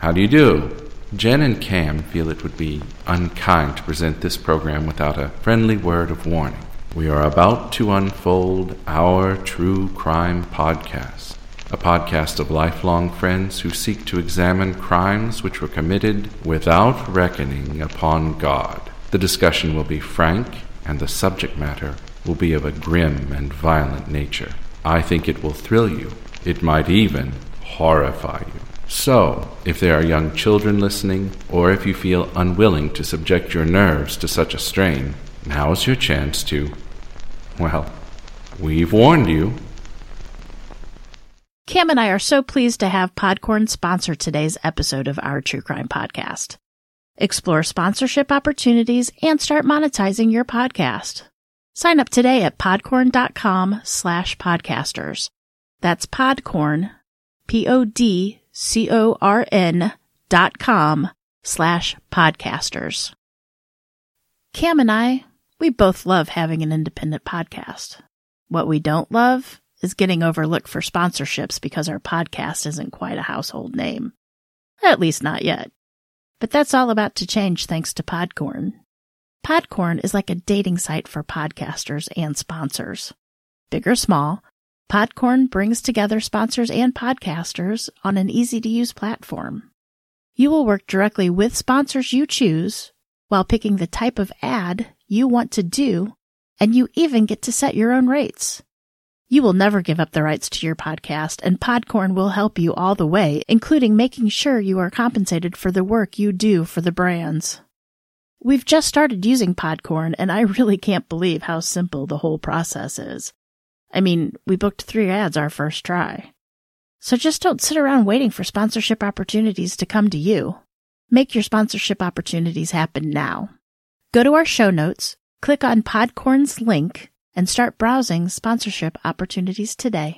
How do you do? Jen and Cam feel it would be unkind to present this program without a friendly word of warning. We are about to unfold our True Crime Podcast, a podcast of lifelong friends who seek to examine crimes which were committed without reckoning upon God. The discussion will be frank, and the subject matter will be of a grim and violent nature. I think it will thrill you. It might even horrify you. So, if there are young children listening, or if you feel unwilling to subject your nerves to such a strain, now's your chance to, well, we've warned you. Cam and I are so pleased to have Podcorn sponsor today's episode of our True Crime Podcast. Explore sponsorship opportunities and start monetizing your podcast. Sign up today at podcorn.com/podcasters. That's Podcorn, podcorn.com/podcasters. Cam and I, we both love having an independent podcast. What we don't love is getting overlooked for sponsorships because our podcast isn't quite a household name. At least not yet. But that's all about to change thanks to Podcorn. Podcorn is like a dating site for podcasters and sponsors. Big or small, Podcorn brings together sponsors and podcasters on an easy-to-use platform. You will work directly with sponsors you choose while picking the type of ad you want to do, and you even get to set your own rates. You will never give up the rights to your podcast, and Podcorn will help you all the way, including making sure you are compensated for the work you do for the brands. We've just started using Podcorn, and I really can't believe how simple the whole process is. I mean, we booked 3 ads our first try. So just don't sit around waiting for sponsorship opportunities to come to you. Make your sponsorship opportunities happen now. Go to our show notes, click on Podcorn's link, and start browsing sponsorship opportunities today.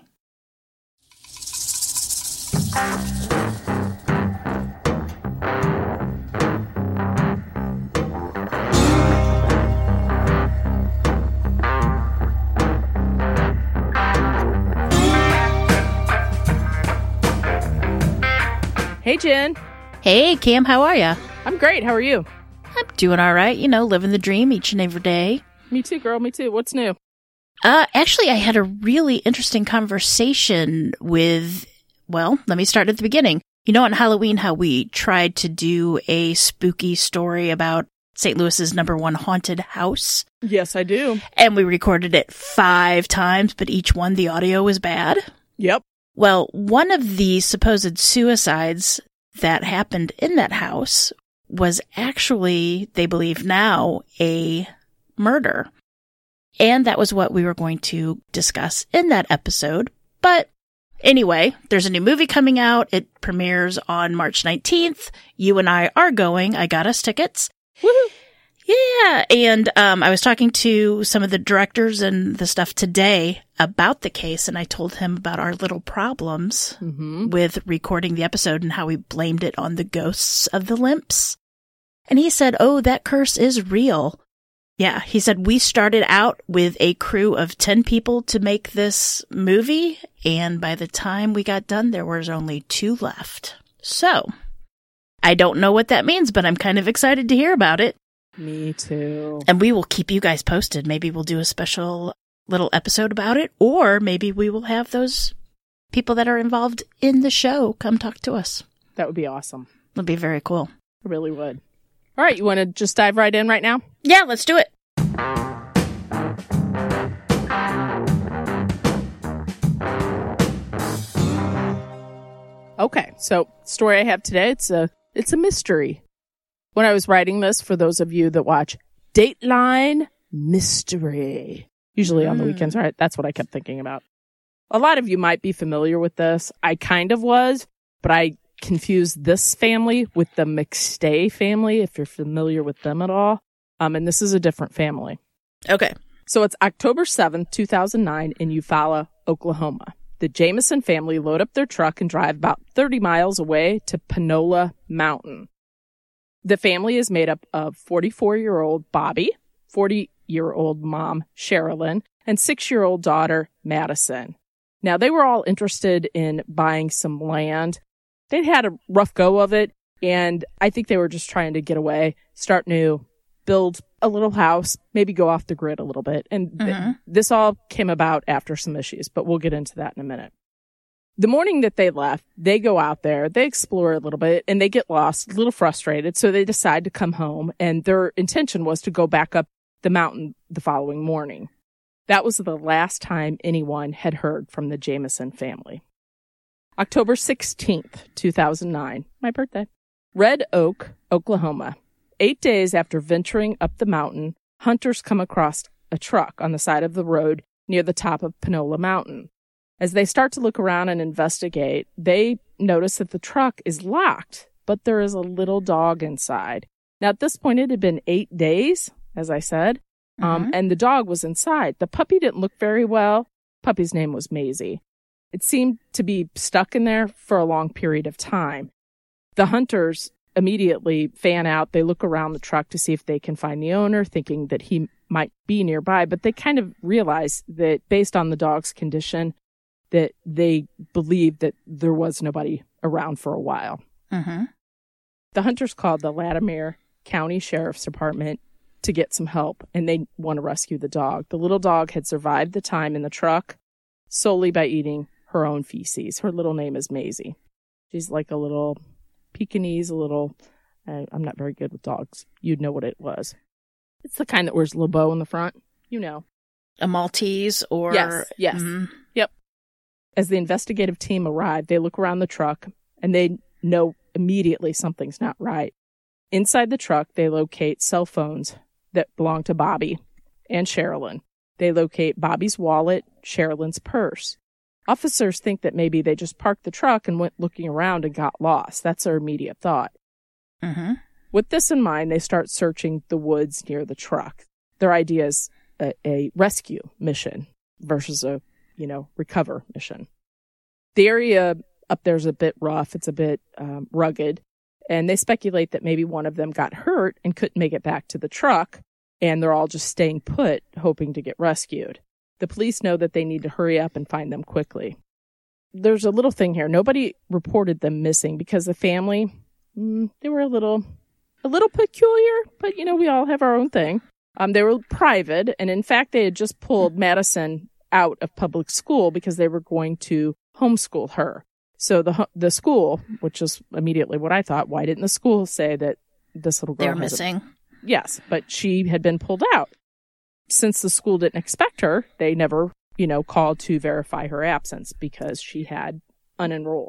Hey, Jen. Hey, Cam, how are ya? I'm great. How are you? I'm doing all right, living the dream each and every day. Me too, girl. Me too. What's new? Actually, I had a really interesting conversation with, well, let me start at the beginning. On Halloween, how we tried to do a spooky story about St. Louis's #1 haunted house? Yes, I do. And we recorded it 5 times, but each one the audio was bad. Yep. Well, one of the supposed suicides that happened in that house was actually, they believe now, a murder. And that was what we were going to discuss in that episode. But anyway, there's a new movie coming out. It premieres on March 19th. You and I are going. I got us tickets. Woohoo! Yeah. And I was talking to some of the directors and the stuff today about the case, and I told him about our little problems with recording the episode and how we blamed it on the ghosts of the Limps. And he said, oh, that curse is real. Yeah, he said we started out with a crew of 10 people to make this movie, and by the time we got done, there was only 2 left. So, I don't know what that means, but I'm kind of excited to hear about it. Me too. And we will keep you guys posted. Maybe we'll do a special little episode about it, or maybe we will have those people that are involved in the show come talk to us. That would be awesome. It'll be very cool. It really would. All right, you want to just dive right in right now? Yeah, let's do it. Okay, so story I have today, it's a mystery. When I was writing this, for those of you that watch Dateline Mystery, usually on the weekends, right? That's what I kept thinking about. A lot of you might be familiar with this. I kind of was, but I confused this family with the McStay family, if you're familiar with them at all. And this is a different family. Okay. So it's October 7th, 2009 in Eufaula, Oklahoma. The Jameson family load up their truck and drive about 30 miles away to Panola Mountain. The family is made up of 44-year-old Bobby, 40-year-old mom Sherilyn, and 6-year-old daughter Madison. Now, they were all interested in buying some land they'd had a rough go of it. And I think they were just trying to get away, start new, build a little house, maybe go off the grid a little bit. And this all came about after some issues, but we'll get into that in a minute. The morning that they left, they go out there, they explore a little bit, and they get lost, a little frustrated. So they decide to come home, and their intention was to go back up the mountain the following morning. That was the last time anyone had heard from the Jameson family. October 16th, 2009, my birthday. Red Oak, Oklahoma. 8 days after venturing up the mountain, hunters come across a truck on the side of the road near the top of Panola Mountain. As they start to look around and investigate, they notice that the truck is locked, but there is a little dog inside. Now, at this point, it had been 8 days, as I said, and the dog was inside. The puppy didn't look very well. Puppy's name was Maisie. It seemed to be stuck in there for a long period of time. The hunters immediately fan out. They look around the truck to see if they can find the owner, thinking that he might be nearby. But they kind of realize that based on the dog's condition, that they believe that there was nobody around for a while. The hunters called the Latimer County Sheriff's Department to get some help, and they want to rescue the dog. The little dog had survived the time in the truck solely by eating her own feces. Her little name is Maisie. She's like a little Pekingese, I'm not very good with dogs. You'd know what it was. It's the kind that wears a little bow in the front. You know. A Maltese or... Yes. Yep. As the investigative team arrived, they look around the truck and they know immediately something's not right. Inside the truck, they locate cell phones that belong to Bobby and Sherilyn. They locate Bobby's wallet, Sherilyn's purse. Officers think that maybe they just parked the truck and went looking around and got lost. That's their immediate thought. With this in mind, they start searching the woods near the truck. Their idea is a rescue mission versus a, recover mission. The area up there is a bit rough. It's a bit rugged. And they speculate that maybe one of them got hurt and couldn't make it back to the truck. And they're all just staying put, hoping to get rescued. The police know that they need to hurry up and find them quickly. There's a little thing here. Nobody reported them missing because the family, they were a little peculiar, but, we all have our own thing. They were private, and in fact, they had just pulled Madison out of public school because they were going to homeschool her. So the school, which is immediately what I thought, why didn't the school say that this little girl they're missing? Yes, but she had been pulled out. Since the school didn't expect her, they never, called to verify her absence because she had unenrolled.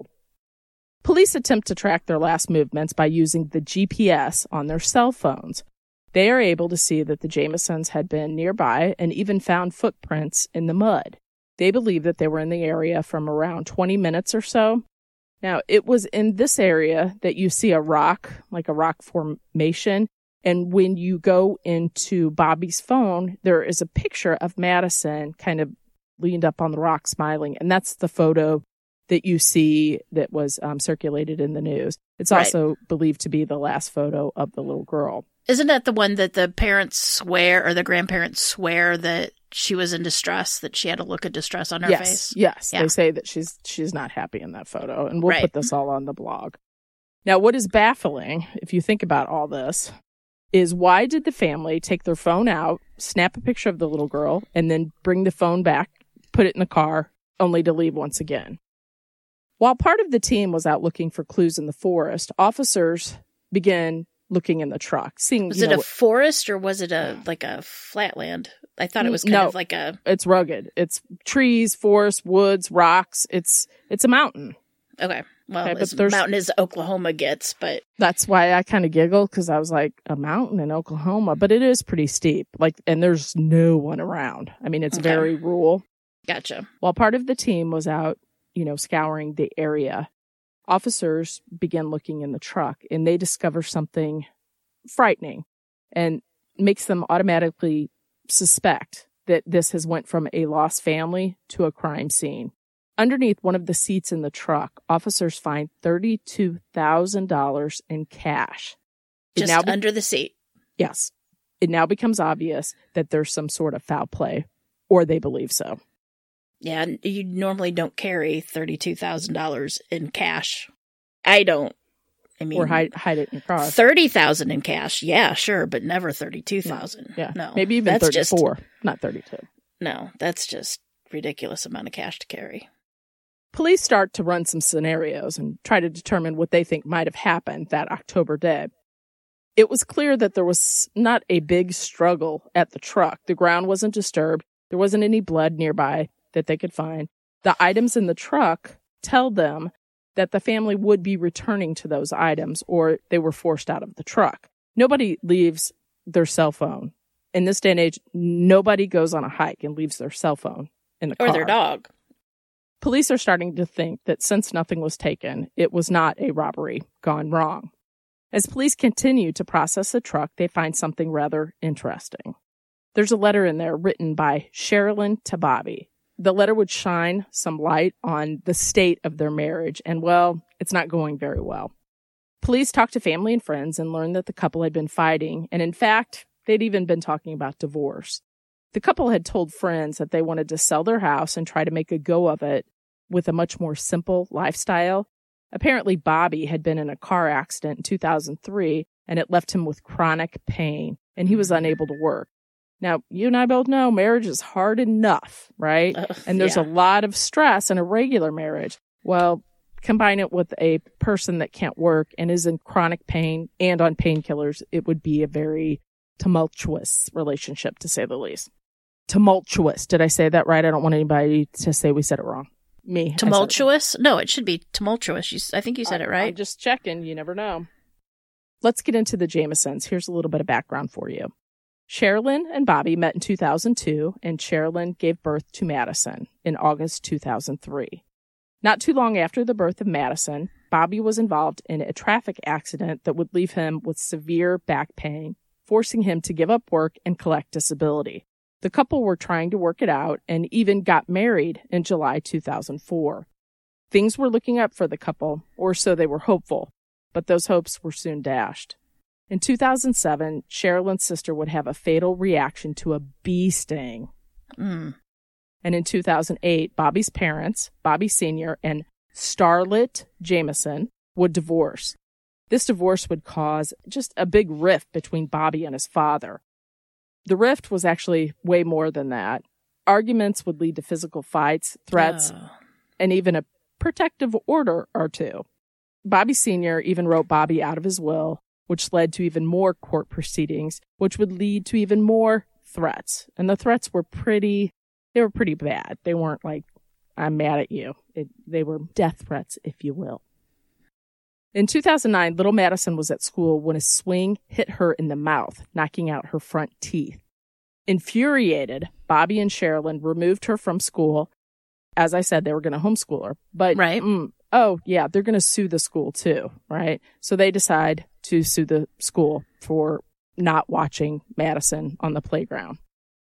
Police attempt to track their last movements by using the GPS on their cell phones. They are able to see that the Jamesons had been nearby and even found footprints in the mud. They believe that they were in the area from around 20 minutes or so. Now, it was in this area that you see a rock, like a rock formation. And when you go into Bobby's phone, there is a picture of Madison kind of leaned up on the rock smiling. And that's the photo that you see that was circulated in the news. It's also believed to be the last photo of the little girl. Isn't that the one that the parents swear or the grandparents swear that she was in distress, that she had a look of distress on her face? Yes. Yeah. They say that she's not happy in that photo. And we'll put this all on the blog. Now, what is baffling, if you think about all this, is why did the family take their phone out, snap a picture of the little girl, and then bring the phone back, put it in the car, only to leave once again? While part of the team was out looking for clues in the forest, officers began looking in the truck. Was it a forest or was it a flatland? I thought it was kind of like a... It's rugged. It's trees, forest, woods, rocks. It's a mountain. Okay. Well, as mountain as Oklahoma gets, but... That's why I kind of giggled, because I was like, a mountain in Oklahoma, but it is pretty steep. And there's no one around. I mean, it's very rural. Gotcha. While part of the team was out, scouring the area, officers began looking in the truck, and they discover something frightening and makes them automatically suspect that this has went from a lost family to a crime scene. Underneath one of the seats in the truck, officers find $32,000 in cash. Just under the seat. Yes. It now becomes obvious that there's some sort of foul play, or they believe so. Yeah, you normally don't carry $32,000 in cash I don't. I mean, or hide it in your car. 30,000 in cash, yeah, sure, but never 32,000. Yeah, no, maybe even that's 34, not 32. No, that's just ridiculous amount of cash to carry. Police start to run some scenarios and try to determine what they think might have happened that October day. It was clear that there was not a big struggle at the truck. The ground wasn't disturbed. There wasn't any blood nearby that they could find. The items in the truck tell them that the family would be returning to those items or they were forced out of the truck. Nobody leaves their cell phone. In this day and age, nobody goes on a hike and leaves their cell phone in the car. Or their dog. Police are starting to think that since nothing was taken, it was not a robbery gone wrong. As police continue to process the truck, they find something rather interesting. There's a letter in there written by Sherilyn to Bobby. The letter would shine some light on the state of their marriage, and, well, it's not going very well. Police talked to family and friends and learned that the couple had been fighting, and in fact, they'd even been talking about divorce. The couple had told friends that they wanted to sell their house and try to make a go of it with a much more simple lifestyle. Apparently, Bobby had been in a car accident in 2003, and it left him with chronic pain, and he was unable to work. Now, you and I both know marriage is hard enough, right? And there's a lot of stress in a regular marriage. Well, combine it with a person that can't work and is in chronic pain and on painkillers, it would be a very tumultuous relationship, to say the least. Tumultuous. Did I say that right? I don't want anybody to say we said it wrong. Me. Tumultuous? No, it should be tumultuous. I think you said it right. I'm just checking. You never know. Let's get into the Jamisons. Here's a little bit of background for you. Sherilyn and Bobby met in 2002, and Sherilyn gave birth to Madison in August 2003. Not too long after the birth of Madison, Bobby was involved in a traffic accident that would leave him with severe back pain, forcing him to give up work and collect disability. The couple were trying to work it out and even got married in July 2004. Things were looking up for the couple, or so they were hopeful, but those hopes were soon dashed. In 2007, Sherilyn's sister would have a fatal reaction to a bee sting. And in 2008, Bobby's parents, Bobby Sr. and Starlet Jamison, would divorce. This divorce would cause just a big rift between Bobby and his father. The rift was actually way more than that. Arguments would lead to physical fights, threats, and even a protective order or two. Bobby Sr. even wrote Bobby out of his will, which led to even more court proceedings, which would lead to even more threats. And the threats were pretty bad. They weren't like, I'm mad at you. They were death threats, if you will. In 2009, little Madison was at school when a swing hit her in the mouth, knocking out her front teeth. Infuriated, Bobby and Sherilyn removed her from school. As I said, they were going to homeschool her. But, right. They're going to sue the school too, right? So they decide to sue the school for not watching Madison on the playground.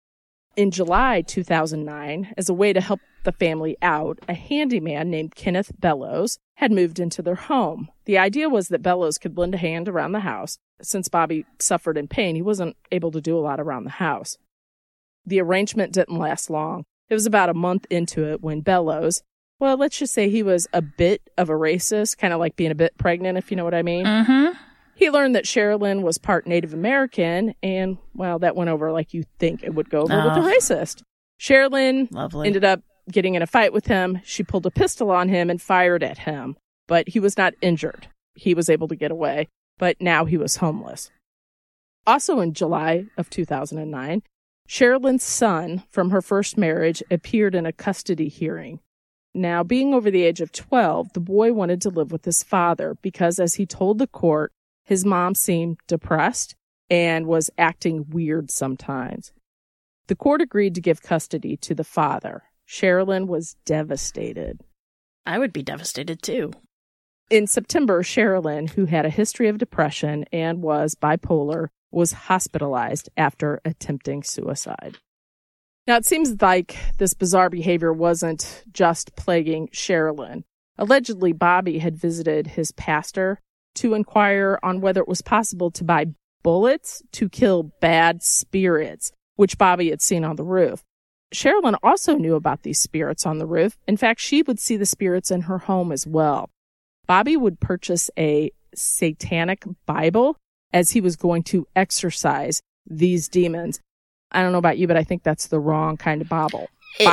In July 2009, as a way to help the family out, a handyman named Kenneth Bellows had moved into their home. The idea was that Bellows could lend a hand around the house. Since Bobby suffered in pain, he wasn't able to do a lot around the house. The arrangement didn't last long. It was about a month into it when Bellows, well, let's just say he was a bit of a racist, kind of like being a bit pregnant, if you know what I mean. Mm-hmm. He learned that Sherilyn was part Native American, and, well, that went over like you think it would go over with a racist. Sherilyn ended up getting in a fight with him. She pulled a pistol on him and fired at him, but he was not injured. He was able to get away, but now he was homeless. Also in July of 2009, Sherilyn's son from her first marriage appeared in a custody hearing. Now, being over the age of 12, the boy wanted to live with his father because, as he told the court, his mom seemed depressed and was acting weird sometimes. The court agreed to give custody to the father. Sherilyn was devastated. I would be devastated, too. In September, Sherilyn, who had a history of depression and was bipolar, was hospitalized after attempting suicide. Now, it seems like this bizarre behavior wasn't just plaguing Sherilyn. Allegedly, Bobby had visited his pastor to inquire on whether it was possible to buy bullets to kill bad spirits, which Bobby had seen on the roof. Sherilyn also knew about these spirits on the roof. In fact, she would see the spirits in her home as well. Bobby would purchase a satanic Bible as he was going to exorcise these demons. I don't know about you, but I think that's the wrong kind of Bible.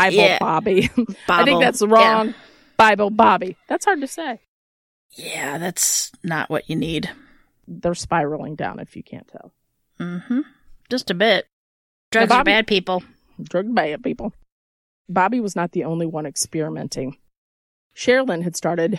Bobby. I think that's the wrong Bible Bobby. That's hard to say. Yeah, that's not what you need. They're spiraling down if you can't tell. Mm-hmm. Just a bit. Drugs are bad people. Drug bad people. Bobby was not the only one experimenting. Sherilyn had started,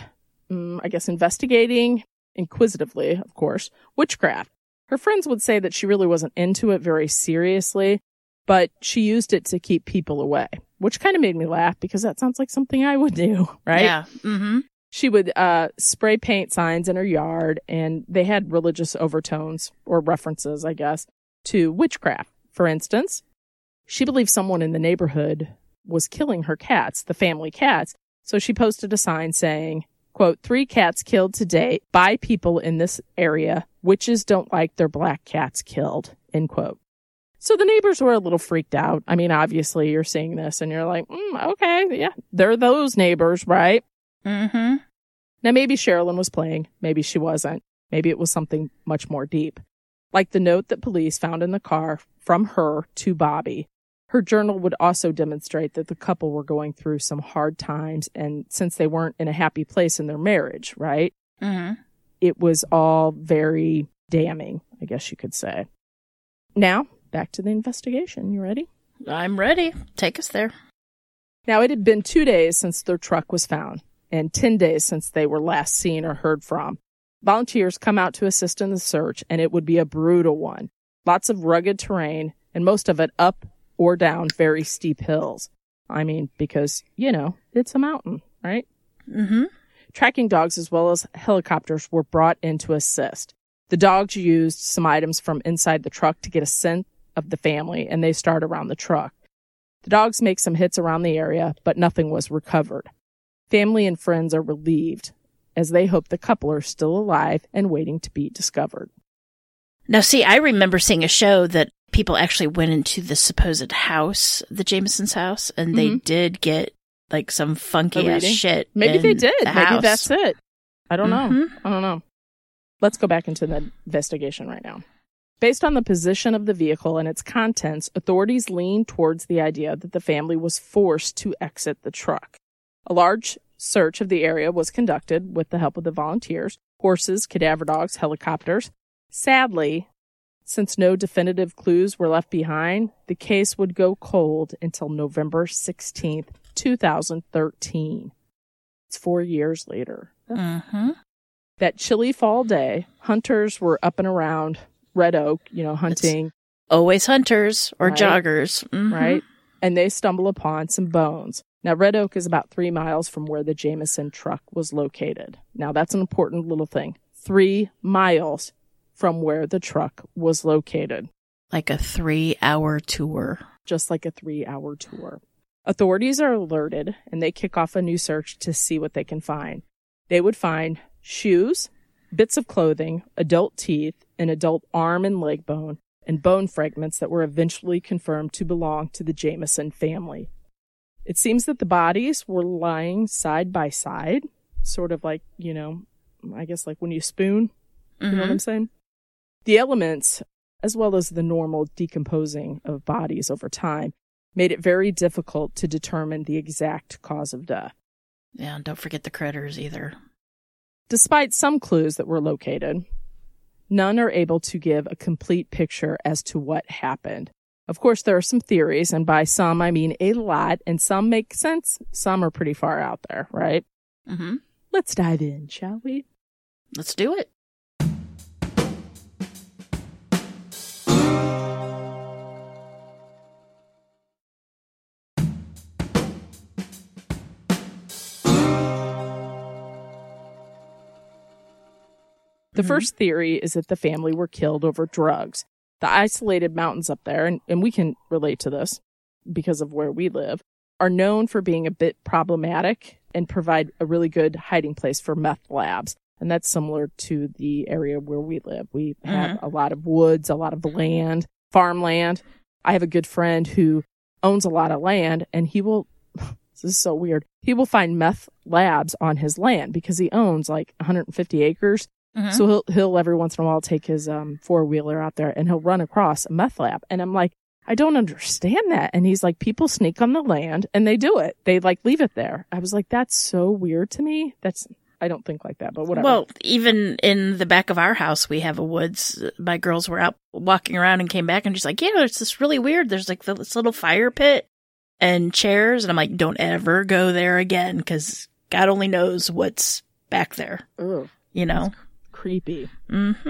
investigating, inquisitively, of course, witchcraft. Her friends would say that she really wasn't into it very seriously, but she used it to keep people away, which kind of made me laugh because that sounds like something I would do, right? Yeah. Mm-hmm. She would spray paint signs in her yard, and they had religious overtones or references, I guess, to witchcraft. For instance, she believed someone in the neighborhood was killing her cats, the family cats, so she posted a sign saying, quote, 3 cats killed today by people in this area. Witches don't like their black cats killed, end quote. So the neighbors were a little freaked out. I mean, obviously you're seeing this and you're like, okay, yeah, they're those neighbors, right? Mm-hmm. Now, maybe Sherilyn was playing. Maybe she wasn't. Maybe it was something much more deep. Like the note that police found in the car from her to Bobby. Her journal would also demonstrate that the couple were going through some hard times, and since they weren't in a happy place in their marriage, right? Mm-hmm. It was all very damning, I guess you could say. Now, back to the investigation. You ready? I'm ready. Take us there. Now, it had been 2 days since their truck was found, and 10 days since they were last seen or heard from. Volunteers come out to assist in the search, and it would be a brutal one. Lots of rugged terrain, and most of it up or down very steep hills. I mean, because, it's a mountain, right? Mm-hmm. Tracking dogs as well as helicopters were brought in to assist. The dogs used some items from inside the truck to get a scent of the family, and they start around the truck. The dogs make some hits around the area, but nothing was recovered. Family and friends are relieved, as they hope the couple are still alive and waiting to be discovered. Now, see, I remember seeing a show that people actually went into the supposed house, the Jameson's house, and they did get like some funky ass shit. Maybe they did. Maybe house. that's it. I don't know. Let's go back into the investigation right now. Based on the position of the vehicle and its contents, authorities leaned towards the idea that the family was forced to exit the truck. A large search of the area was conducted with the help of the volunteers, horses, cadaver dogs, helicopters. Sadly, since no definitive clues were left behind, the case would go cold until November 16th, 2013. It's 4 years later. Mm-hmm. That chilly fall day, hunters were up and around Red Oak, hunting. It's always hunters or right? joggers. Mm-hmm. Right? And they stumble upon some bones. Now, Red Oak is about 3 miles from where the Jameson truck was located. Now, that's an important little thing. 3 miles from where the truck was located. Like a 3-hour tour. Just like a 3-hour tour. Authorities are alerted, and they kick off a new search to see what they can find. They would find shoes, bits of clothing, adult teeth, an adult arm and leg bone, and bone fragments that were eventually confirmed to belong to the Jameson family. It seems that the bodies were lying side by side, sort of like, I guess like when you spoon, you know what I'm saying? The elements, as well as the normal decomposing of bodies over time, made it very difficult to determine the exact cause of death. Yeah, and don't forget the critters either. Despite some clues that were located, none are able to give a complete picture as to what happened. Of course, there are some theories, and by some, I mean a lot, and some make sense. Some are pretty far out there, right? Mm-hmm. Let's dive in, shall we? Let's do it. The first theory is that the family were killed over drugs. The isolated mountains up there, and we can relate to this because of where we live, are known for being a bit problematic and provide a really good hiding place for meth labs. And that's similar to the area where we live. We have a lot of woods, a lot of land, farmland. I have a good friend who owns a lot of land, and he will, this is so weird, he will find meth labs on his land because he owns like 150 acres. Mhm. So he'll every once in a while take his 4-wheeler out there and he'll run across a meth lab. And I'm like, I don't understand that. And he's like, people sneak on the land and they do it. They like leave it there. I was like, that's so weird to me. I don't think like that, but whatever. Well, even in the back of our house, we have a woods. My girls were out walking around and came back and just like, yeah, it's this really weird. There's like this little fire pit and chairs. And I'm like, don't ever go there again because God only knows what's back there. Ugh, You know? creepy. Mm-hmm.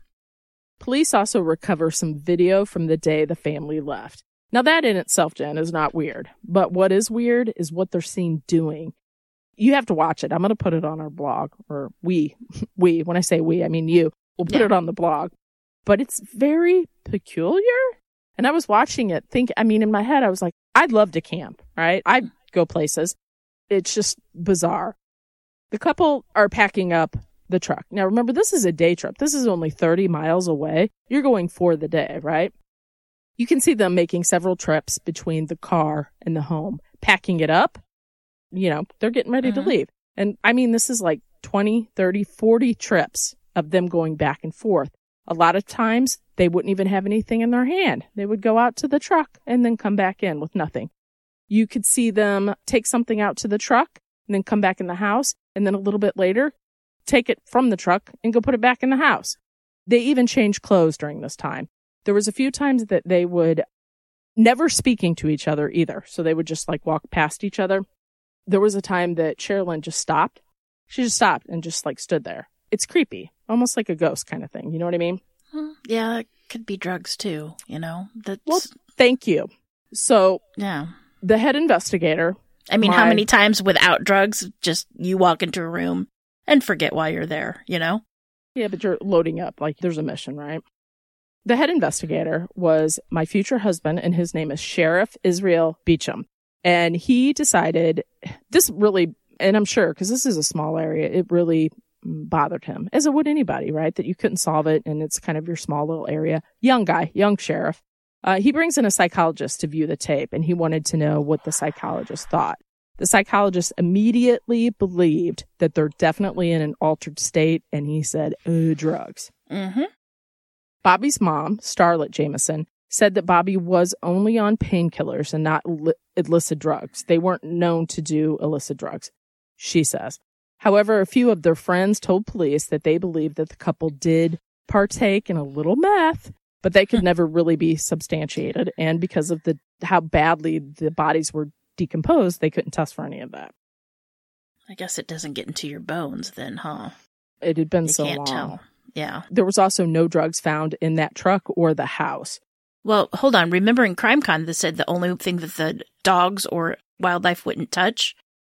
Police also recover some video from the day the family left. Now that in itself, Jen, is not weird. But what is weird is what they're seen doing. You have to watch it. I'm going to put it on our blog. Or we, when I say we, I mean you. We'll put it on the blog. But it's very peculiar. And I was watching it, in my head, I was like, I'd love to camp, right? I'd go places. It's just bizarre. The couple are packing up the truck. Now, remember, this is a day trip. This is only 30 miles away. You're going for the day, right? You can see them making several trips between the car and the home, packing it up. You know, they're getting ready to leave. And this is like 20, 30, 40 trips of them going back and forth. A lot of times they wouldn't even have anything in their hand. They would go out to the truck and then come back in with nothing. You could see them take something out to the truck and then come back in the house. And then a little bit later, take it from the truck and go put it back in the house. They even changed clothes during this time. There was a few times that they would never speaking to each other either. So they would just like walk past each other. There was a time that Sherilyn just stopped. She just stopped and just like stood there. It's creepy, almost like a ghost kind of thing. You know what I mean? Yeah, it could be drugs too, you know? Well, thank you. So yeah. The head investigator. How many times without drugs, just you walk into a room and forget why you're there, you know? Yeah, but you're loading up. Like, there's a mission, right? The head investigator was my future husband, and his name is Sheriff Israel Beecham. And he decided this really, and I'm sure, because this is a small area, it really bothered him, as it would anybody, right? That you couldn't solve it, and it's kind of your small little area. Young guy, young sheriff. He brings in a psychologist to view the tape, and he wanted to know what the psychologist thought. The psychologist immediately believed that they're definitely in an altered state, and he said, drugs. Mm-hmm. Bobby's mom, Starlet Jameson, said that Bobby was only on painkillers and not illicit drugs. They weren't known to do illicit drugs, she says. However, a few of their friends told police that they believed that the couple did partake in a little meth, but they could never really be substantiated. And because of how badly the bodies were decomposed, they couldn't test for any of that. I guess it doesn't get into your bones then, huh? It had been You so can't long. tell. Yeah. There was also no drugs found in that truck or the house. Well, hold on. Remember in CrimeCon, they said the only thing that the dogs or wildlife wouldn't touch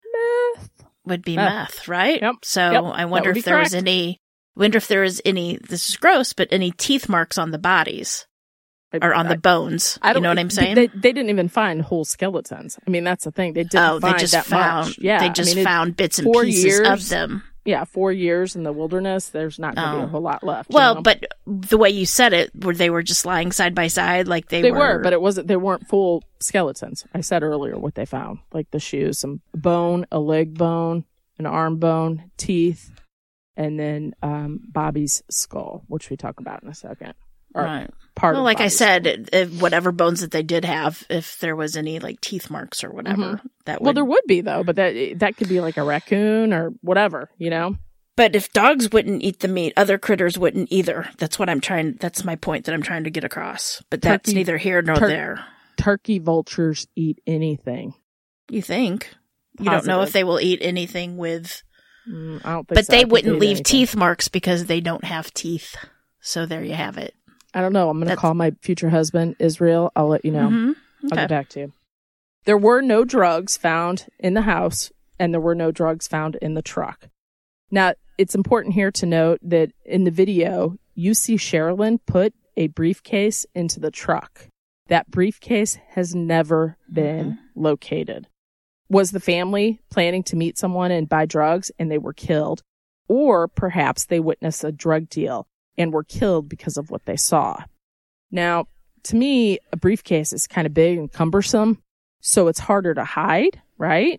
would be meth, right? Yep. So Yep. I wonder That would if be there was correct. any, this is gross, but any teeth marks on the bodies or on the bones. You know what I'm saying? They didn't even find whole skeletons. That's the thing. They didn't find they just that found, much. Yeah, they just found bits and 4 pieces years, of them. Yeah, 4 years in the wilderness. There's not going to be a whole lot left. Well, but the way you said it, where they were just lying side by side, like they were. But they weren't full skeletons. I said earlier what they found, like the shoes, some bone, a leg bone, an arm bone, teeth, and then Bobby's skull, which we talk about in a second. Right. Part of like Bobby's I said, whatever bones that they did have, if there was any like teeth marks or whatever, that would. Well, there would be though, but that could be like a raccoon or whatever, you know. But if dogs wouldn't eat the meat, other critters wouldn't either. That's my point that I'm trying to get across. But that's neither here nor there. Turkey vultures eat anything. You think? Positive. You don't know if they will eat anything with. I don't think but so. they wouldn't leave teeth marks because they don't have teeth. So there you have it. I don't know. I'm going to call my future husband, Israel. I'll let you know. Mm-hmm. Okay. I'll get back to you. There were no drugs found in the house, and there were no drugs found in the truck. Now, it's important here to note that in the video, you see Sherilyn put a briefcase into the truck. That briefcase has never been located. Was the family planning to meet someone and buy drugs and they were killed? Or perhaps they witnessed a drug deal and were killed because of what they saw. Now, to me, a briefcase is kind of big and cumbersome, so it's harder to hide, right?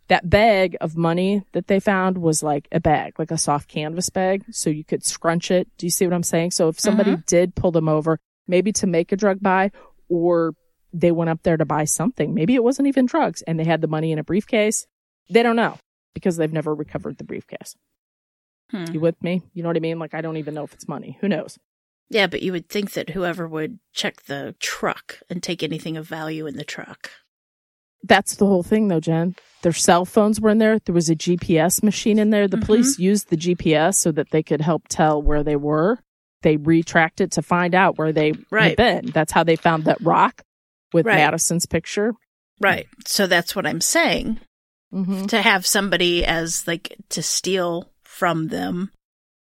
That bag of money that they found was like a bag, like a soft canvas bag, so you could scrunch it. Do you see what I'm saying? So if somebody did pull them over, maybe to make a drug buy, or they went up there to buy something, maybe it wasn't even drugs, and they had the money in a briefcase, they don't know because they've never recovered the briefcase. You with me? You know what I mean? Like, I don't even know if it's money. Who knows? Yeah, but you would think that whoever would check the truck and take anything of value in the truck. That's the whole thing, though, Jen. Their cell phones were in there. There was a GPS machine in there. The police used the GPS so that they could help tell where they were. They retracked it to find out where they had been. That's how they found that rock with Madison's picture. Right. So that's what I'm saying. To have somebody as, like, to steal from them,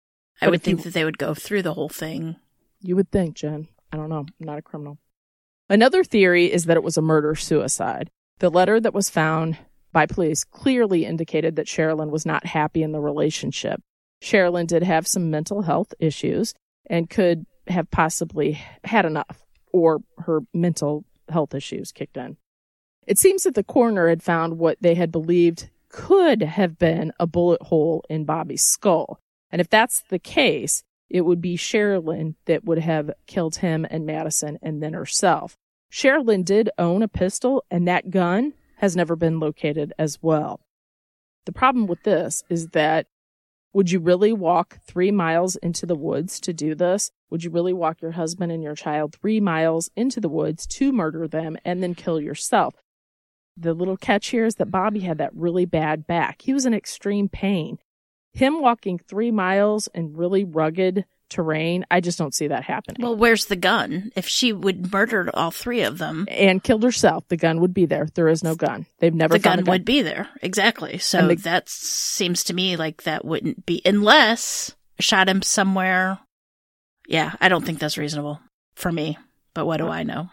I would think that they would go through the whole thing. You would think, Jen. I don't know. I'm not a criminal. Another theory is that it was a murder-suicide. The letter that was found by police clearly indicated that Sherilyn was not happy in the relationship. Sherilyn did have some mental health issues and could have possibly had enough, or her mental health issues kicked in. It seems that the coroner had found what they had believed could have been a bullet hole in Bobby's skull. And if that's the case, it would be Sherilyn that would have killed him and Madison and then herself. Sherilyn did own a pistol, and that gun has never been located as well. The problem with this is that, would you really walk 3 miles into the woods to do this? Would you really walk your husband and your child 3 miles into the woods to murder them and then kill yourself? The little catch here is that Bobby had that really bad back. He was in extreme pain. Him walking 3 miles in really rugged terrain, I just don't see that happening. Well, where's the gun? If she would murder all 3 of them and killed herself, the gun would be there. There is no gun. They've never found a gun. The gun would be there. Exactly. So that seems to me like that wouldn't be, unless shot him somewhere. Yeah, I don't think that's reasonable for me, but what do I know?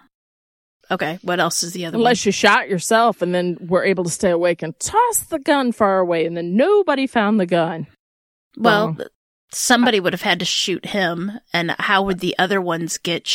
Okay, what else is the other Unless you shot yourself and then were able to stay awake and toss the gun far away and then nobody found the gun. Well, somebody would have had to shoot him, and how would the other ones get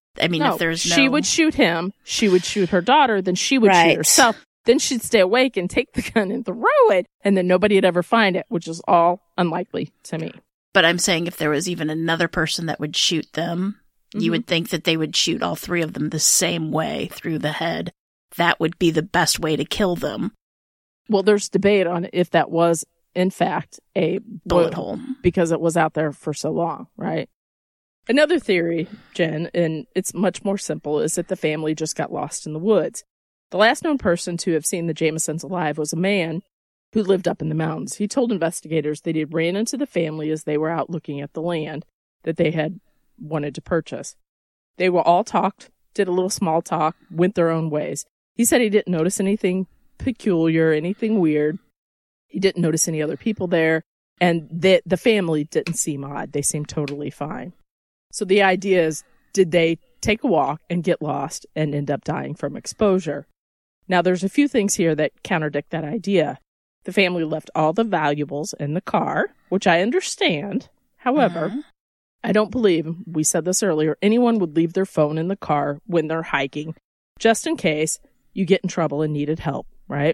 if there's no... She would shoot him, she would shoot her daughter, then she would shoot herself. Then she'd stay awake and take the gun and throw it, and then nobody would ever find it, which is all unlikely to me. But I'm saying if there was even another person that would shoot them, you would think that they would shoot all 3 of them the same way through the head. That would be the best way to kill them. Well, there's debate on if that was, in fact, a bullet hole because it was out there for so long, right? Another theory, Jen, and it's much more simple, is that the family just got lost in the woods. The last known person to have seen the Jamisons alive was a man who lived up in the mountains. He told investigators that he ran into the family as they were out looking at the land that they had wanted to purchase. They were all talked, did a little small talk, went their own ways. He said he didn't notice anything peculiar, anything weird. He didn't notice any other people there, and the family didn't seem odd. They seemed totally fine. So the idea is, did they take a walk and get lost and end up dying from exposure? Now, there's a few things here that contradict that idea. The family left all the valuables in the car, which I understand. However, I don't believe, we said this earlier, anyone would leave their phone in the car when they're hiking, just in case you get in trouble and needed help, right?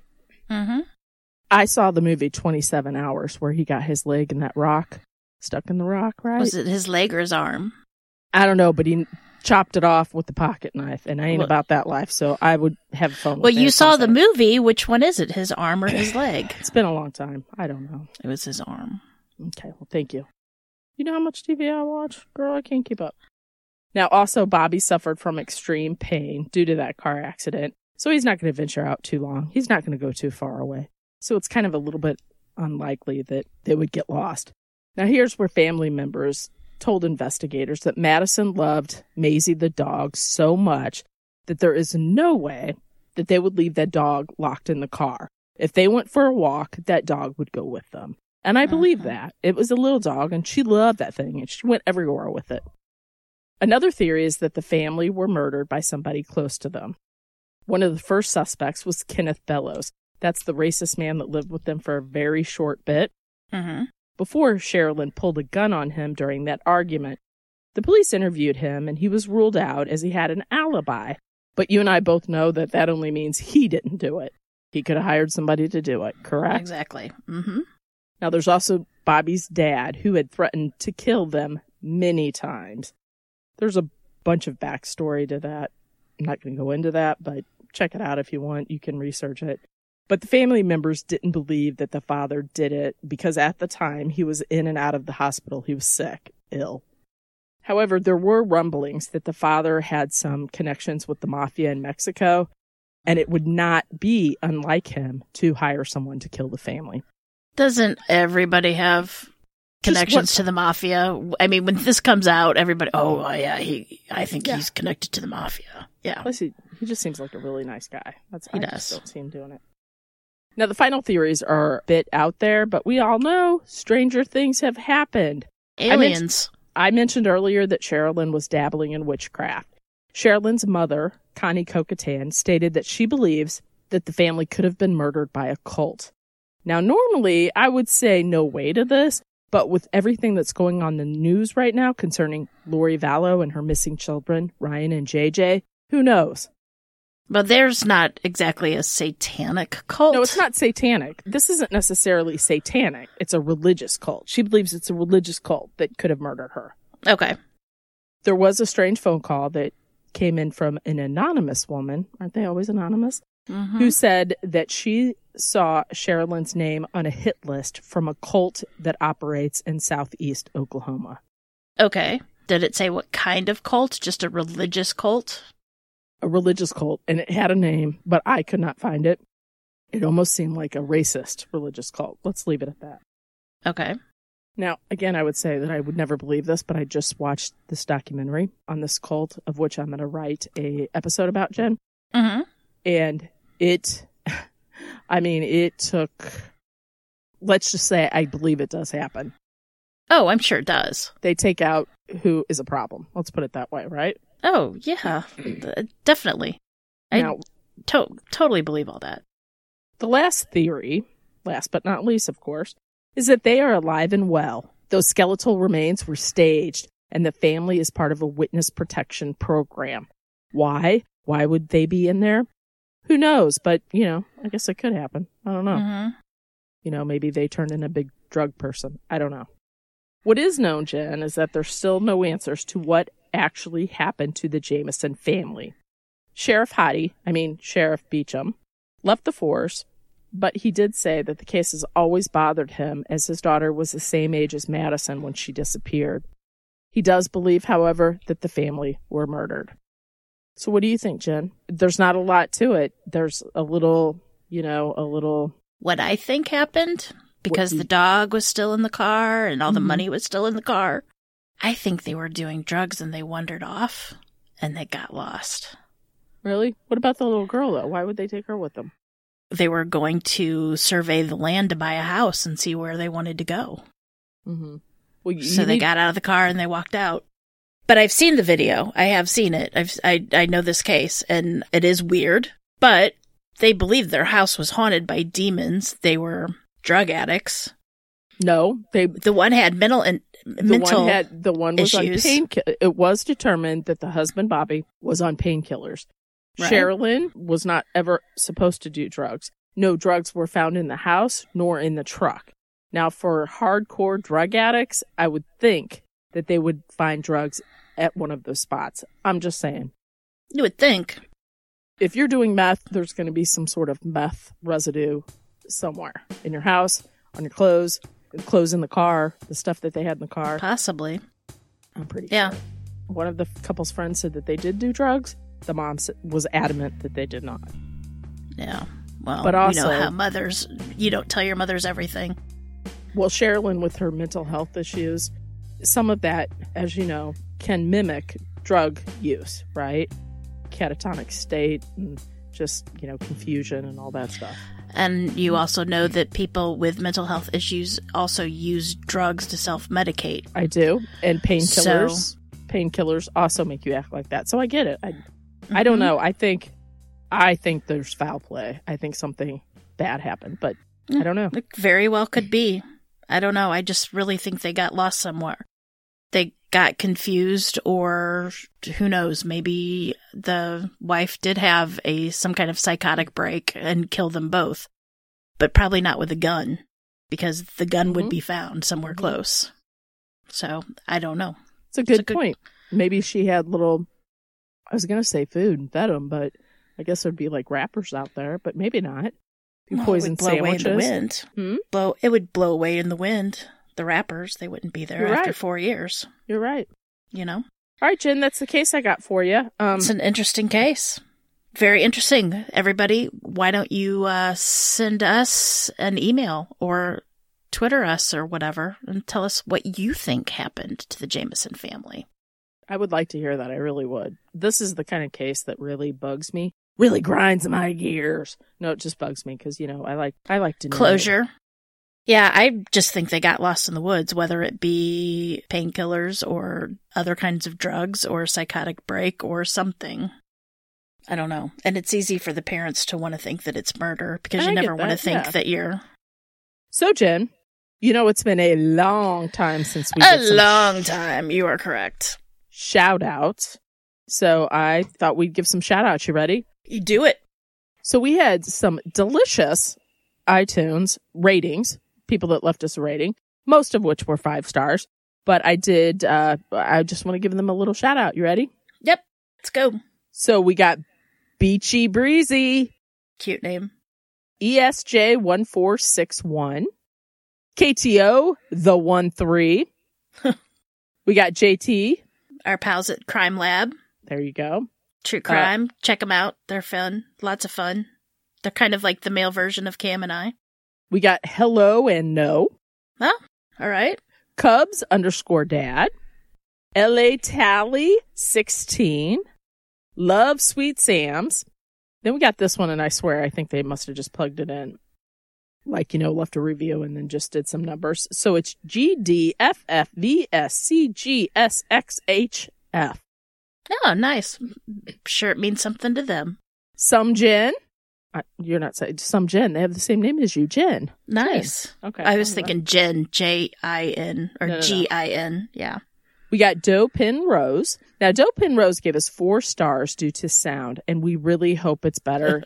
I saw the movie 27 Hours where he got his leg in that rock, stuck in the rock, right? Was it his leg or his arm? I don't know, but he chopped it off with the pocket knife, and I ain't about that life, so I would have a phone. Well, you saw the movie. Which one is it, his arm or his leg? It's been a long time. I don't know. It was his arm. Okay, well, thank you. You know how much TV I watch? Girl, I can't keep up. Now, also, Bobby suffered from extreme pain due to that car accident, so he's not going to venture out too long. He's not going to go too far away. So it's kind of a little bit unlikely that they would get lost. Now, here's where family members told investigators that Madison loved Maisie the dog so much that there is no way that they would leave that dog locked in the car. If they went for a walk, that dog would go with them. And I believe that. It was a little dog, and she loved that thing, and she went everywhere with it. Another theory is that the family were murdered by somebody close to them. One of the first suspects was Kenneth Bellows. That's the racist man that lived with them for a very short bit. Before Sherilyn pulled a gun on him during that argument. The police interviewed him, and he was ruled out as he had an alibi. But you and I both know that that only means he didn't do it. He could have hired somebody to do it, correct? Exactly. Mm-hmm. Now, there's also Bobby's dad, who had threatened to kill them many times. There's a bunch of backstory to that. I'm not going to go into that, but check it out if you want. You can research it. But the family members didn't believe that the father did it because at the time he was in and out of the hospital. He was sick, ill. However, there were rumblings that the father had some connections with the mafia in Mexico, and it would not be unlike him to hire someone to kill the family. Doesn't everybody have connections to the mafia? I mean, when this comes out, everybody, I think he's connected to the mafia. Yeah. Plus, he just seems like a really nice guy. He does. I just don't see him doing it. Now, the final theories are a bit out there, but we all know stranger things have happened. Aliens. I mentioned earlier that Sherilyn was dabbling in witchcraft. Sherilyn's mother, Connie Kokatan, stated that she believes that the family could have been murdered by a cult. Now, normally, I would say no way to this, but with everything that's going on in the news right now concerning Lori Vallow and her missing children, Ryan and JJ, who knows? But there's not exactly a satanic cult. No, it's not satanic. This isn't necessarily satanic. It's a religious cult. She believes it's a religious cult that could have murdered her. Okay. There was a strange phone call that came in from an anonymous woman. Aren't they always anonymous? Mm-hmm. Who said that she saw Sherilyn's name on a hit list from a cult that operates in southeast Oklahoma. Okay. Did it say what kind of cult? Just a religious cult? A religious cult, and it had a name, but I could not find it. It almost seemed like a racist religious cult. Let's leave it at that. Okay. Now, again, I would say that I would never believe this, but I just watched this documentary on this cult, of which I'm going to write a episode about, Jen. Mm-hmm. And it took, let's just say I believe it does happen. Oh, I'm sure it does. They take out who is a problem. Let's put it that way, right? Oh, yeah. Definitely. Now, I totally believe all that. The last theory, last but not least, of course, is that they are alive and well. Those skeletal remains were staged, and the family is part of a witness protection program. Why? Why would they be in there? Who knows? But, I guess it could happen. I don't know. Mm-hmm. Maybe they turned in a big drug person. I don't know. What is known, Jen, is that there's still no answers to what actually happened to the Jamison family. Sheriff Beecham, left the force, but he did say that the case has always bothered him as his daughter was the same age as Madison when she disappeared. He does believe, however, that the family were murdered. So what do you think, Jen? There's not a lot to it. There's a little. What I think happened, because the dog was still in the car and all the money was still in the car, I think they were doing drugs and they wandered off and they got lost. Really? What about the little girl, though? Why would they take her with them? They were going to survey the land to buy a house and see where they wanted to go. Mm-hmm. Well, they got out of the car and they walked out. But I've seen the video. I have seen it. I know this case, and it is weird. But they believed their house was haunted by demons. They were drug addicts. No, the one had mental the one was issues. On painkillers. It was determined that the husband Bobby was on painkillers. Right. Sherilyn was not ever supposed to do drugs. No drugs were found in the house nor in the truck. Now, for hardcore drug addicts, I would think that they would find drugs at one of those spots. I'm just saying. You would think. If you're doing meth, there's going to be some sort of meth residue somewhere in your house, on your clothes in the car, the stuff that they had in the car. Possibly. I'm pretty sure. One of the couple's friends said that they did do drugs. The mom was adamant that they did not. Yeah. Well, but also, how mothers, you don't tell your mothers everything. Well, Sherilyn, with her mental health issues, some of that, as you know, can mimic drug use, right? Catatonic state and just, confusion and all that stuff. And you also know that people with mental health issues also use drugs to self-medicate. I do. And painkillers. Painkillers also make you act like that. So I get it. I don't know. I think there's foul play. I think something bad happened, but I don't know. It very well could be. I don't know. I just really think they got lost somewhere. They got confused, or who knows, maybe the wife did have some kind of psychotic break and kill them both, but probably not with a gun, because the gun would be found somewhere close. So I don't know. It's a good point. Maybe she had little, I was going to say food and fed them, but I guess there'd be like wrappers out there, but maybe not. Poison sandwiches. Away in the wind. It would blow away in the wind. The wrappers, they wouldn't be there after 4 years. You're right. You know? All right, Jen, that's the case I got for you. It's an interesting case. Very interesting. Everybody, why don't you send us an email or Twitter us or whatever and tell us what you think happened to the Jameson family. I would like to hear that. I really would. This is the kind of case that really bugs me. Really grinds my gears. No, it just bugs me because, I like to know. Closure. Yeah, I just think they got lost in the woods, whether it be painkillers or other kinds of drugs or a psychotic break or something. I don't know. And it's easy for the parents to want to think that it's murder because you never want to think that you're... So, Jen, it's been a long time since we did some... A long time. You are correct. Shout-outs. So I thought we'd give some shout-outs. You ready? You do it. So we had some delicious iTunes ratings, people that left us a rating, most of which were 5 stars. But I just want to give them a little shout-out. You ready? Yep. Let's go. So we got Beachy Breezy. Cute name. ESJ1461. KTO, the 13. We got JT. Our pals at Crime Lab. There you go. True Crime. Check them out. They're fun. Lots of fun. They're kind of like the male version of Cam and I. We got Hello and No. Oh, all right. Cubs_dad. LA Tally 16. Love Sweet Sam's. Then we got this one, and I swear I think they must have just plugged it in. Like, left a review and then just did some numbers. So it's GDFFVSCGSXHF. Oh, nice. Sure it means something to them. Some Jen. You're not saying Some Jen. They have the same name as you, Jen. Nice. Jen. Okay. I was thinking Jen, J-I-N, or no. G-I-N. Yeah. We got Doe Pin Rose. Now, Doe Pin Rose gave us 4 stars due to sound, and we really hope it's better.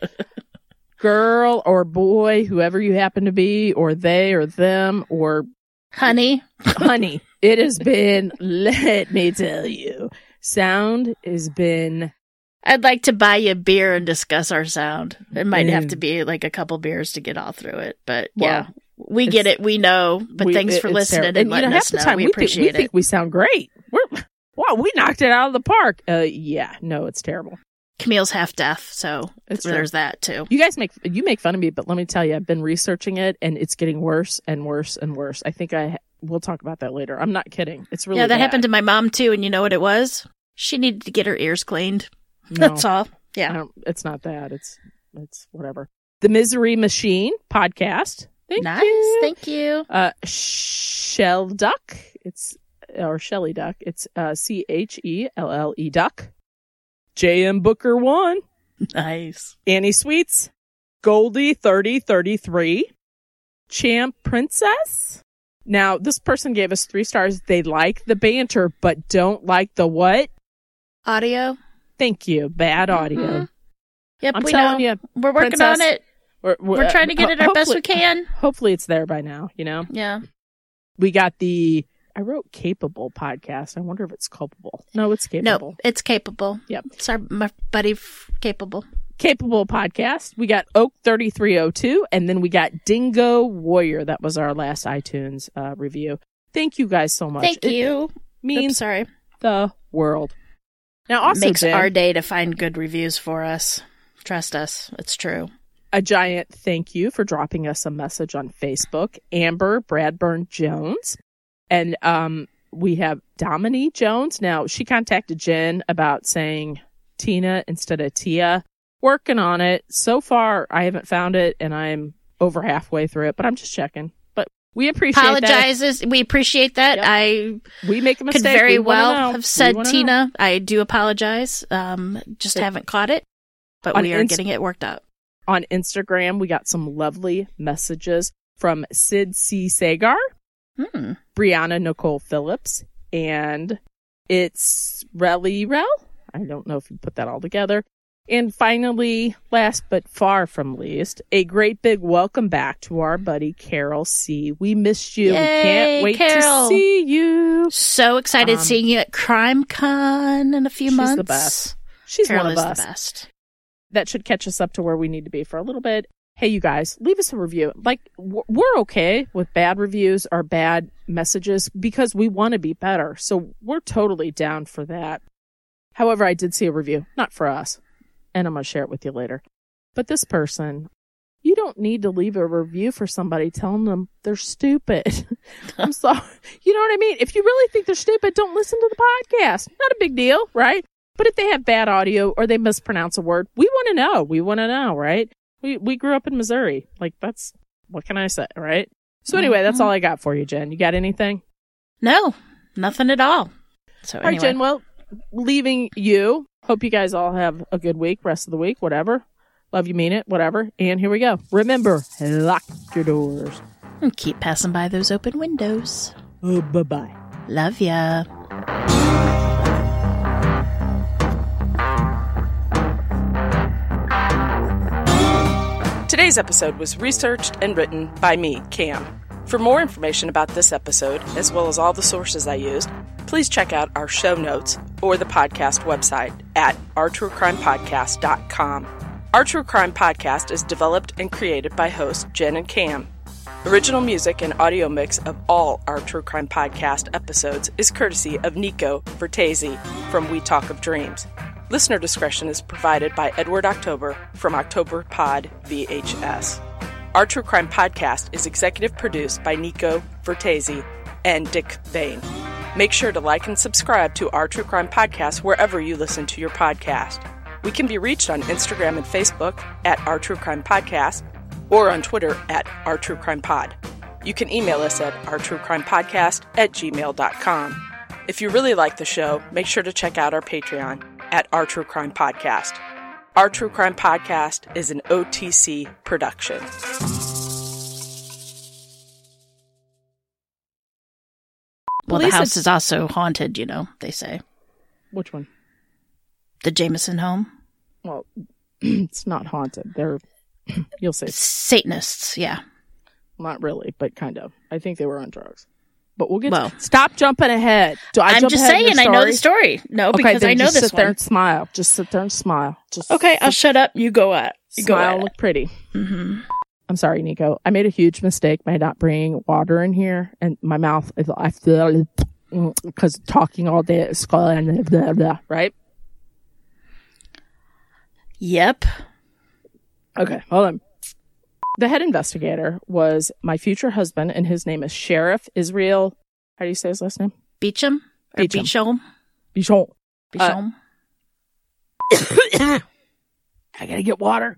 Girl or boy, whoever you happen to be, or they or them, or... Honey. It has been, let me tell you, sound has been... I'd like to buy you a beer and discuss our sound. It might have to be like a couple beers to get all through it, but yeah. We get it. We know. But thanks for listening and letting us know. We appreciate it. We think we sound great. Wow, we knocked it out of the park. Yeah, no, it's terrible. Camille's half deaf, so there's that too. You guys make fun of me, but let me tell you, I've been researching it, and it's getting worse and worse and worse. I think we'll talk about that later. I'm not kidding. It's really that bad. happened to my mom too, and you know what it was? She needed to get her ears cleaned. No, that's all. Yeah, it's not that. It's whatever. The Misery Machine podcast. Thank you. Shell Duck. Or Shelly Duck. It's CHELLE Duck. JM Booker 1. Nice. Annie Sweets. Goldie 3033. Champ Princess. Now, this person gave us 3 stars. They like the banter, but don't like the what? Audio. Thank you. Bad audio. Mm-hmm. Yep, I'm telling you. We're working on it. We're trying to get it our best we can. Hopefully it's there by now, Yeah. We got I wrote Capable podcast. I wonder if it's culpable. No, it's Capable. No, it's Capable. Yep. It's my buddy Capable. Capable podcast. We got Oak 3302, and then we got Dingo Warrior. That was our last iTunes review. Thank you guys so much. Thank you. Means the world. Now, also, makes our day to find good reviews for us. Trust us. It's true. A giant thank you for dropping us a message on Facebook. Amber Bradburn Jones. And we have Dominique Jones. Now, she contacted Jen about saying Tina instead of Tia. Working on it. So far, I haven't found it, and I'm over halfway through it, but I'm just checking. But we appreciate that. We appreciate that. Yep. We make a mistake. Could very well have said Tina. Know. I do apologize. Just haven't caught it, but we are getting it worked out. On Instagram, we got some lovely messages from Sid C. Sagar, Brianna Nicole Phillips, and It's Relly Rel. I don't know if you put that all together. And finally, last but far from least, a great big welcome back to our buddy Carol C. We missed you. Yay, we can't wait Carol. to see you. So excited seeing you at CrimeCon in a few months. She's the best. She's Carol one of is us. the best. That should catch us up to where we need to be for a little bit. Hey, you guys, leave us a review. Like, we're okay with bad reviews or bad messages because we want to be better. So we're totally down for that. However, I did see a review, not for us, and I'm going to share it with you later. But this person, you don't need to leave a review for somebody telling them they're stupid. I'm sorry. You know what I mean? If you really think they're stupid, don't listen to the podcast. Not a big deal, right? But if they have bad audio or they mispronounce a word, we want to know. We want to know, right? We grew up in Missouri. Like, that's, what can I say, right? So anyway, that's all I got for you, Jen. You got anything? No, nothing at all. So All right, anyway. Jen, well, leaving you. Hope you guys all have a good week, rest of the week, whatever. Love you, mean it, whatever. And here we go. Remember, lock your doors. And keep passing by those open windows. Oh, bye-bye. Love ya. Today's episode was researched and written by me, Cam. For more information about this episode, as well as all the sources I used, please check out our show notes or the podcast website at ourtruecrimepodcast.com. Our True Crime Podcast is developed and created by hosts Jen and Cam. Original music and audio mix of all our True Crime Podcast episodes is courtesy of Nico Vertesi from We Talk of Dreams. Listener discretion is provided by Edward October from October Pod VHS. Our True Crime Podcast is executive produced by Nico Vertesi and Dick Vane. Make sure to like and subscribe to Our True Crime Podcast wherever you listen to your podcast. We can be reached on Instagram and Facebook at Our True Crime Podcast or on Twitter at Our True Crime Pod. You can email us at ourtruecrimepodcast@gmail.com. If you really like the show, make sure to check out our Patreon at Our True Crime Podcast. Our True Crime Podcast is an OTC production. Well, Police the house is also haunted, you know, they say. Which one? The Jameson home. Well, it's not haunted. They're, you'll see. Satanists, yeah. Not really, but kind of. I think they were on drugs. But we'll get Stop jumping ahead. I'm just saying I know the story. No, because I know this one. Just sit there and smile. Just sit there and smile. Okay, I'll shut up. You go at it. Smile, look pretty. Mm-hmm. I'm sorry, Nico. I made a huge mistake by not bringing water in here, and my mouth, I feel, because talking all day is blah, blah, blah, right? Yep. Okay, hold on. The head investigator was my future husband, and his name is Sheriff Israel. How do you say his last name? Beecham? Or Beecham. Beecham? Bichon. I gotta get water.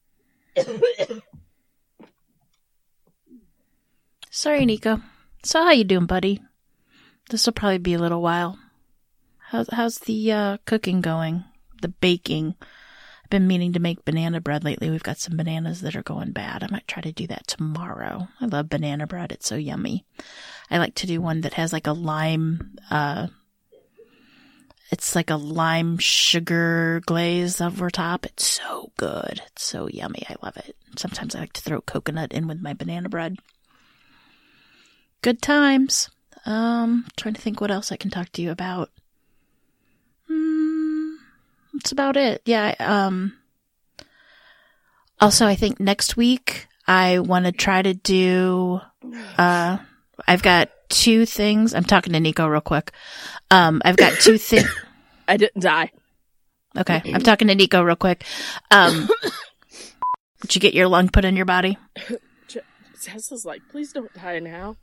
Sorry, Nico. So how you doing, buddy? This will probably be a little while. How's the cooking going? The baking? I've been meaning to make banana bread lately. We've got some bananas that are going bad. I might try to do that tomorrow. I love banana bread. It's so yummy. I like to do one that has like a lime, it's like a lime sugar glaze over top. It's so good. It's so yummy. I love it. Sometimes I like to throw coconut in with my banana bread. Good times. Trying to think what else I can talk to you about. That's about it. Yeah. Also, I think next week I want to try to do, I've got 2 things. I'm talking to Nico real quick. I've got 2 things. I didn't die. Okay. I'm talking to Nico real quick. Did you get your lung put in your body? Tessa's like, please don't die now.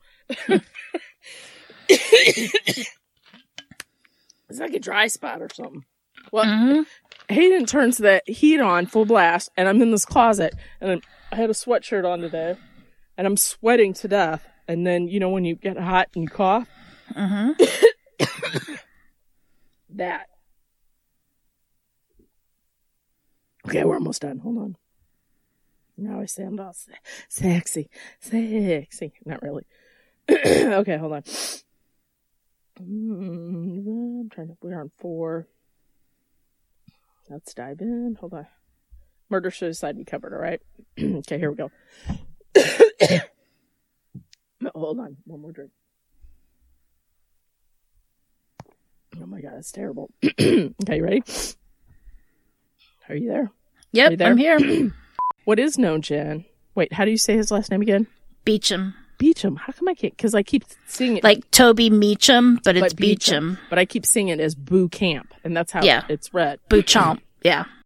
It's like a dry spot or something. Well, Hayden turns the heat on full blast, and I'm in this closet, and I had a sweatshirt on today, and I'm sweating to death. And then, you know, when you get hot and you cough? That. Okay, we're almost done. Hold on. Now I sound all sexy. Not really. Okay, hold on. I'm trying to. We're on 4. Let's dive in. Hold on. Murder, suicide, we covered. All right. Okay, here we go. Hold on. One more drink. Oh my God, that's terrible. Okay, you ready? Are you there? Yep, Are you there? I'm here. What is known, Jen? Wait, how do you say his last name again? Beecham. Beecham. How come I can't? Because I keep seeing it. Like Toby Meacham, but it's Beecham. But I keep seeing it as Boo Camp, and that's how it's read. Boo Chomp. Yeah.